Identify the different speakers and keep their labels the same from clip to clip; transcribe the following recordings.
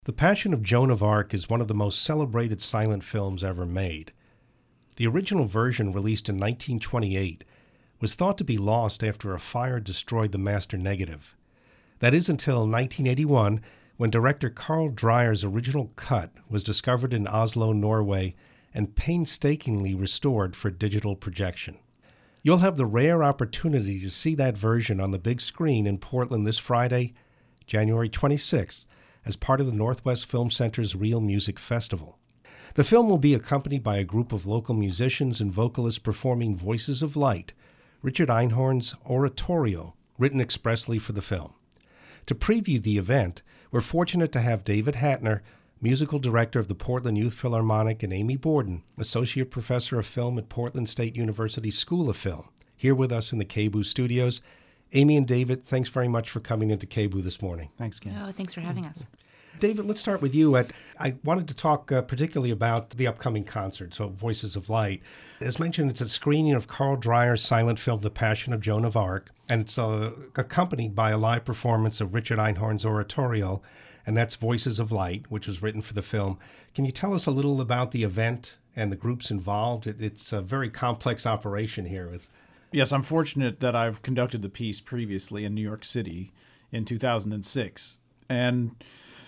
Speaker 1: The Passion of Joan of Arc is one of the most celebrated silent films ever made. The original version, released in 1928, was thought to be lost after a fire destroyed the master negative. That is until 1981, when director Carl Dreyer's original cut was discovered in Oslo, Norway, and painstakingly restored for digital projection. You'll have the rare opportunity to see that version on the big screen in Portland this Friday, January 26th, as part of the Northwest Film Center's Real Music Festival. The film will be accompanied by a group of local musicians and vocalists performing Voices of Light, Richard Einhorn's oratorio, written expressly for the film. To preview the event, we're fortunate to have David Hatner, musical director of the Portland Youth Philharmonic, and Amy Borden, associate professor of film at Portland State University School of Film, here with us in the KBOO studios. Amy and David, thanks very much for coming into KBOO this morning.
Speaker 2: Thanks, Ken.
Speaker 3: Oh, thanks for having us.
Speaker 1: David, let's start with you. I wanted to talk particularly about the upcoming concert, so Voices of Light. As mentioned, it's a screening of Carl Dreyer's silent film, The Passion of Joan of Arc, and it's accompanied by a live performance of Richard Einhorn's oratorio, and that's Voices of Light, which was written for the film. Can you tell us a little about the event and the groups involved? It's a very complex operation here.
Speaker 2: Yes, I'm fortunate that I've conducted the piece previously in New York City in 2006. And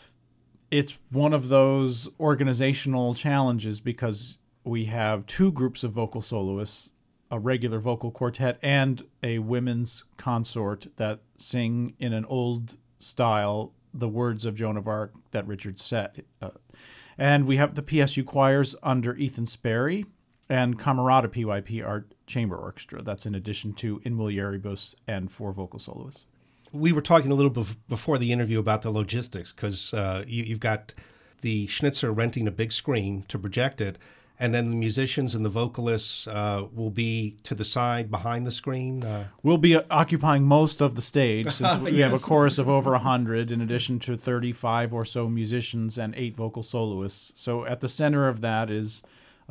Speaker 2: it's one of those organizational challenges because we have two groups of vocal soloists, a regular vocal quartet and a women's consort that sing in an old style the words of Joan of Arc that Richard set. And we have the PSU choirs under Ethan Sperry and Camerata PYP Art Chamber Orchestra. That's in addition to In Mulieribus and 4 vocal soloists.
Speaker 1: We were talking a little before the interview about the logistics, because you've got the Schnitzer renting a big screen to project it, and then the musicians and the vocalists will be to the side behind the screen?
Speaker 2: We'll be occupying most of the stage, since we
Speaker 1: Yes.
Speaker 2: have a chorus of over 100, in addition to 35 or so musicians and 8 vocal soloists. So at the center of that is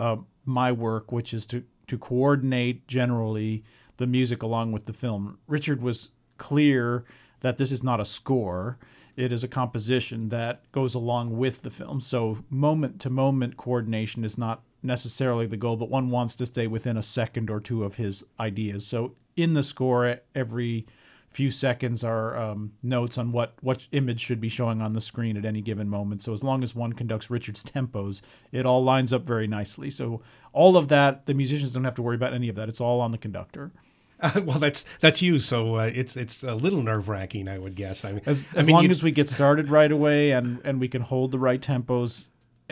Speaker 2: my work, which is to coordinate generally the music along with the film. Richard was clear that this is not a score. It is a composition that goes along with the film. So moment-to-moment coordination is not necessarily the goal, but one wants to stay within a second or two of his ideas. So in the score, every few seconds are notes on what image should be showing on the screen at any given moment. So as long as one conducts Richard's tempos, it all lines up very nicely. So all of that, the musicians don't have to worry about any of that. It's all on the conductor.
Speaker 1: Well, that's you, so it's a little nerve-wracking, I would guess.
Speaker 2: As long as we get started right away and we can hold the right tempos,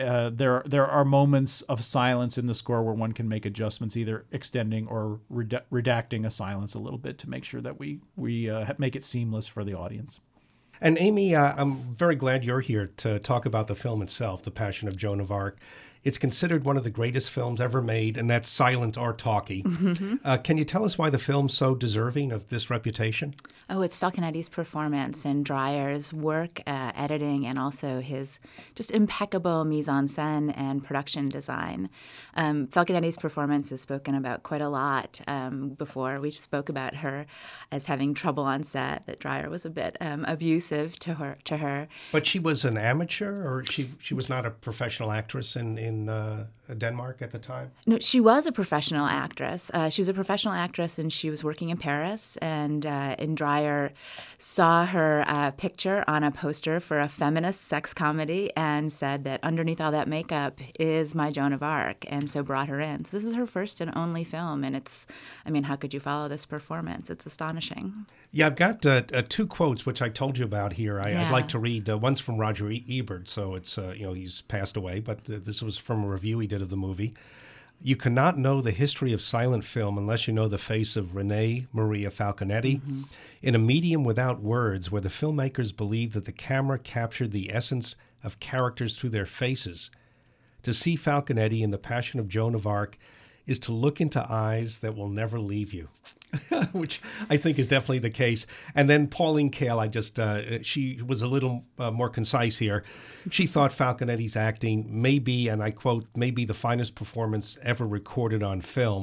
Speaker 2: there are moments of silence in the score where one can make adjustments, either extending or redacting a silence a little bit to make sure that we make it seamless for the audience.
Speaker 1: And Amy, I'm very glad you're here to talk about the film itself, The Passion of Joan of Arc. It's considered one of the greatest films ever made, and that's silent or talkie. Mm-hmm. Can you tell us why the film's so deserving of this reputation?
Speaker 3: Oh, it's Falconetti's performance and Dreyer's work, editing, and also his just impeccable mise-en-scène and production design. Falconetti's performance is spoken about quite a lot before. We spoke about her as having trouble on set, that Dreyer was a bit abusive to her.
Speaker 1: But she was an amateur, or she was not a professional actress in Denmark at the time?
Speaker 3: No, she was a professional actress. She was a professional actress, and she was working in Paris. And Dreyer saw her picture on a poster for a feminist sex comedy and said that underneath all that makeup is my Joan of Arc, and so brought her in. So this is her first and only film, and how could you follow this performance? It's astonishing.
Speaker 1: Yeah, I've got 2 quotes, which I told you about here. I'd like to read. One's from Roger Ebert, so it's, he's passed away, but this was from a review he did of the movie. You cannot know the history of silent film unless you know the face of Renee Maria Falconetti. Mm-hmm. In a medium without words, where the filmmakers believed that the camera captured the essence of characters through their faces. To see Falconetti in The Passion of Joan of Arc is to look into eyes that will never leave you, which I think is definitely the case. And then Pauline Kael, she was a little more concise here. She thought Falconetti's acting may be, and I quote, may be the finest performance ever recorded on film.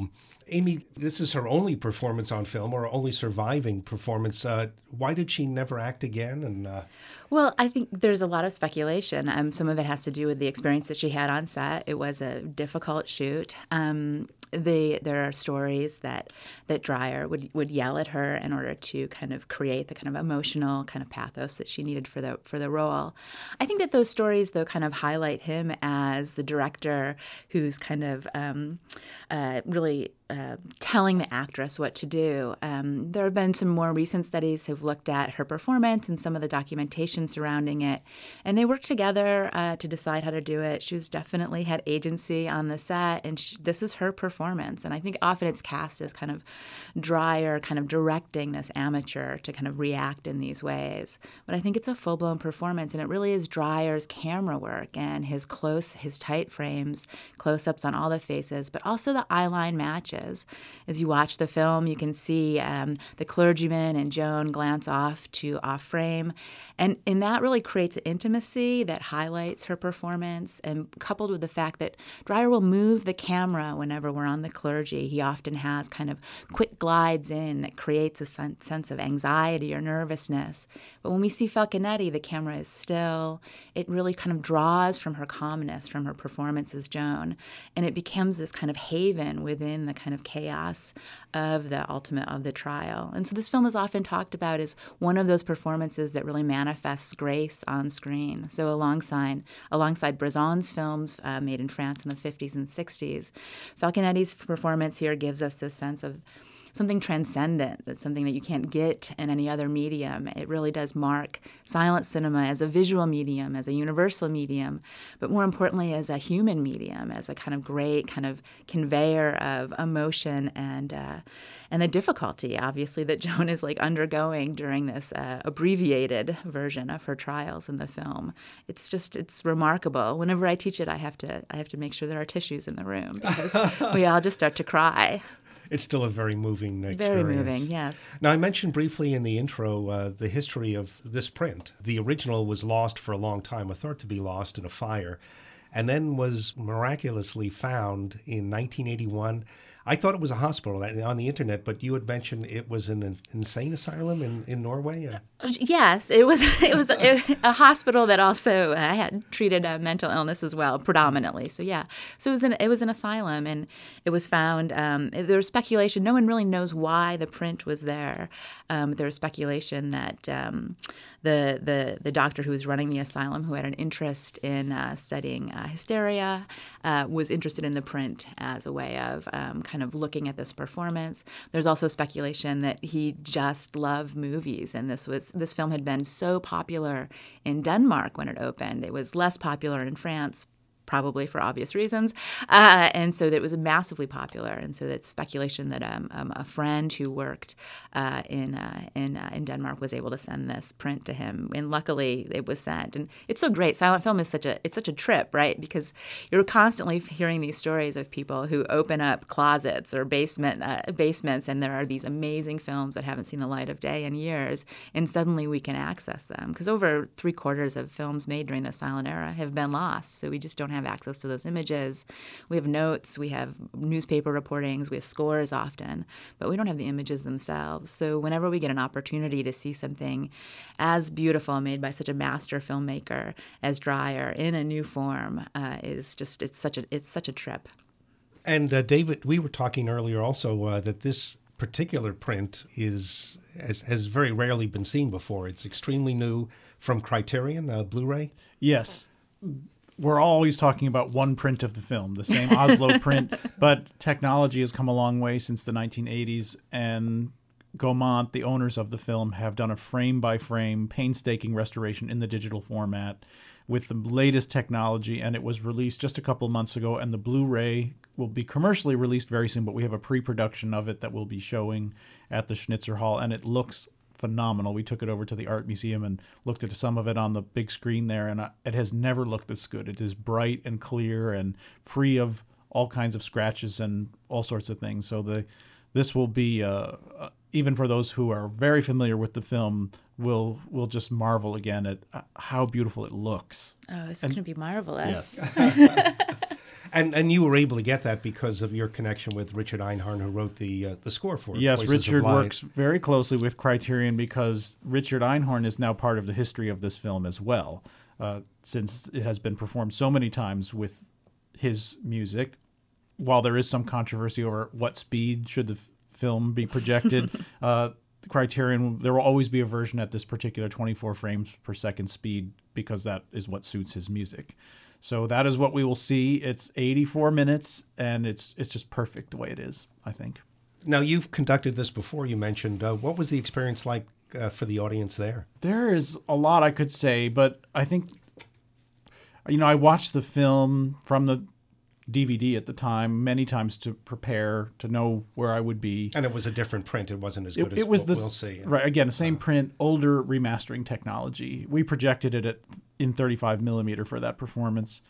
Speaker 1: Amy, this is her only performance on film, or only surviving performance. Why did she never act again? And
Speaker 3: Well, I think there's a lot of speculation. Some of it has to do with the experience that she had on set. It was a difficult shoot. There are stories that Dreyer would yell at her in order to kind of create the kind of emotional kind of pathos that she needed for the role. I think that those stories, though, kind of highlight him as the director who's kind of really telling the actress what to do. There have been some more recent studies who've looked at her performance and some of the documentation surrounding it, and they worked together to decide how to do it. She was definitely had agency on the set, and this is her performance. And I think often it's cast as kind of Dreyer, kind of directing this amateur to kind of react in these ways. But I think it's a full-blown performance, and it really is Dreyer's camera work and his tight frames, close-ups on all the faces, but also the eyeline matches. As you watch the film, you can see the clergyman and Joan glance off frame, and that really creates an intimacy that highlights her performance, and coupled with the fact that Dreyer will move the camera whenever we're on the clergy. He often has kind of quick glides in that creates a sense of anxiety or nervousness. But when we see Falconetti, the camera is still. It really kind of draws from her calmness, from her performance as Joan, and it becomes this kind of haven within the kind of chaos of the trial. And so this film is often talked about as one of those performances that really manifests grace on screen. So alongside Bresson's films made in France in the 50s and 60s, Falconetti's performance here gives us this sense of something transcendent, that's something that you can't get in any other medium. It really does mark silent cinema as a visual medium, as a universal medium, but more importantly as a human medium, as a kind of great kind of conveyor of emotion and the difficulty, obviously, that Joan is like undergoing during this abbreviated version of her trials in the film. It's remarkable. Whenever I teach it, I have to make sure there are tissues in the room because we all just start to cry.
Speaker 1: It's still a very moving experience.
Speaker 3: Very moving, yes.
Speaker 1: Now, I mentioned briefly in the intro the history of this print. The original was lost for a long time, or thought to be lost in a fire, and then was miraculously found in 1981. I thought it was a hospital on the internet, but you had mentioned it was an insane asylum in Norway.
Speaker 3: Yes, it was a hospital that also had treated mental illness as well, predominantly. So yeah, so it was an asylum, and it was found. There was speculation. No one really knows why the print was there. There was speculation that the doctor who was running the asylum, who had an interest in studying hysteria, was interested in the print as a way of kind of looking at this performance. There's also speculation that he just loved movies, and this film had been so popular in Denmark when it opened. It was less popular in France, probably for obvious reasons, and so that was massively popular. And so that's speculation that a friend who worked in Denmark was able to send this print to him, and luckily it was sent. And it's so great. Silent film is such a trip, right? Because you're constantly hearing these stories of people who open up closets or basements, and there are these amazing films that haven't seen the light of day in years, and suddenly we can access them. Because over 3/4 of films made during the silent era have been lost, so we just don't have access to those images. We have notes, we have newspaper reportings, we have scores often, but we don't have the images themselves. So whenever we get an opportunity to see something as beautiful made by such a master filmmaker as Dreyer in a new form, it's such a trip.
Speaker 1: And David, we were talking earlier also that this particular print has very rarely been seen before. It's extremely new from Criterion Blu-ray.
Speaker 2: Yes. We're always talking about one print of the film, the same Oslo print, but technology has come a long way since the 1980s, and Gaumont, the owners of the film, have done a frame-by-frame, painstaking restoration in the digital format with the latest technology, and it was released just a couple of months ago, and the Blu-ray will be commercially released very soon, but we have a pre-production of it that we'll be showing at the Schnitzer Hall, and it looks phenomenal. We took it over to the Art Museum and looked at some of it on the big screen there, and it has never looked this good. It is bright and clear and free of all kinds of scratches and all sorts of things. So this will be, even for those who are very familiar with the film, will just marvel again at how beautiful it looks.
Speaker 3: Oh, it's going to be marvelous.
Speaker 2: Yes.
Speaker 1: And you were able to get that because of your connection with Richard Einhorn, who wrote the score for it.
Speaker 2: Yes,
Speaker 1: Voices of
Speaker 2: Richard
Speaker 1: Light.
Speaker 2: works very closely with Criterion because Richard Einhorn is now part of the history of this film as well, since it has been performed so many times with his music. While there is some controversy over what speed should the film be projected, Criterion, there will always be a version at this particular 24 frames per second speed because that is what suits his music. So that is what we will see. It's 84 minutes, and it's just perfect the way it is, I think.
Speaker 1: Now, you've conducted this before, you mentioned. What was the experience like for the audience there?
Speaker 2: There is a lot I could say, but I think, I watched the film from the DVD at the time many times to prepare, to know where I would be.
Speaker 1: And it was a different print. It wasn't as good as
Speaker 2: it was
Speaker 1: what we'll see.
Speaker 2: Right, again, the same print, older remastering technology. We projected it in 35 millimeter for that performance.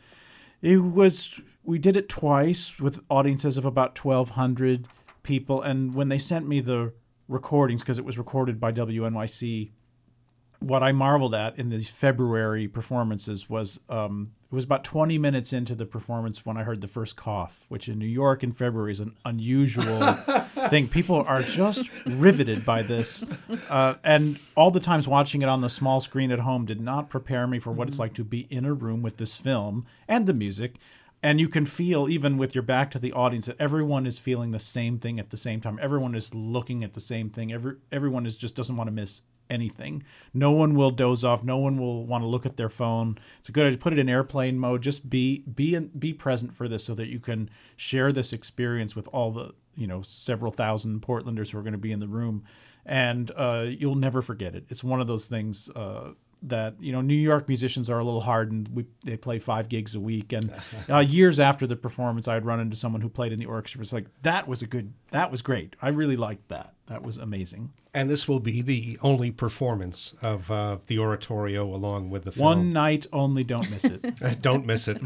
Speaker 2: We did it twice with audiences of about 1,200 people. And when they sent me the recordings, because it was recorded by WNYC, what I marveled at in these February performances was it was about 20 minutes into the performance when I heard the first cough, which in New York in February is an unusual thing. People are just riveted by this. And all the times watching it on the small screen at home did not prepare me for what it's like to be in a room with this film and the music. And you can feel, even with your back to the audience, that everyone is feeling the same thing at the same time. Everyone is looking at the same thing. Everyone just doesn't want to miss anything. No one will doze off. No one will want to look at their phone. It's a good idea to put it in airplane mode. Just be present for this so that you can share this experience with all the several thousand Portlanders who are going to be in the room, and you'll never forget it. It's one of those things that New York musicians are a little hardened. They play 5 gigs a week, and years after the performance, I'd run into someone who played in the orchestra. It's like, that was great. I really liked that. That was amazing.
Speaker 1: And this will be the only performance of the oratorio along with the film.
Speaker 2: One night only, don't miss it.
Speaker 1: Don't miss it.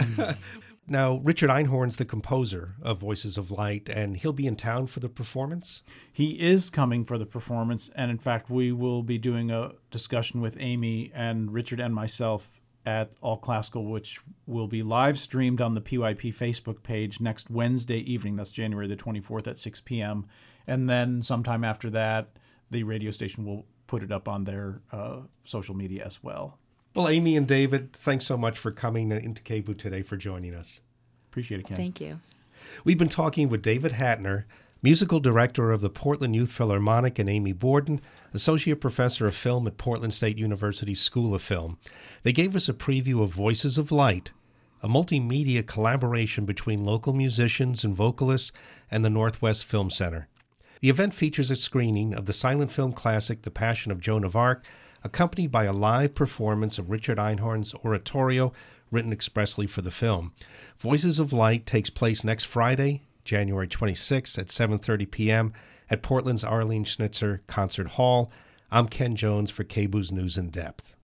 Speaker 1: Now, Richard Einhorn's the composer of Voices of Light, and he'll be in town for the performance?
Speaker 2: He is coming for the performance, and in fact, we will be doing a discussion with Amy and Richard and myself at All Classical, which will be live streamed on the PYP Facebook page next Wednesday evening. That's January the 24th at 6 p.m. And then sometime after that, the radio station will put it up on their social media as well.
Speaker 1: Well, Amy and David, thanks so much for coming into KBOO today, for joining us.
Speaker 2: Appreciate it, Ken.
Speaker 3: Thank you.
Speaker 1: We've been talking with David Hatner, musical director of the Portland Youth Philharmonic, and Amy Borden, associate professor of film at Portland State University's School of Film. They gave us a preview of Voices of Light, a multimedia collaboration between local musicians and vocalists and the Northwest Film Center. The event features a screening of the silent film classic The Passion of Joan of Arc, accompanied by a live performance of Richard Einhorn's oratorio written expressly for the film. Voices of Light takes place next Friday, January 26th at 7:30 p.m. at Portland's Arlene Schnitzer Concert Hall. I'm Ken Jones for KBOO's News in Depth.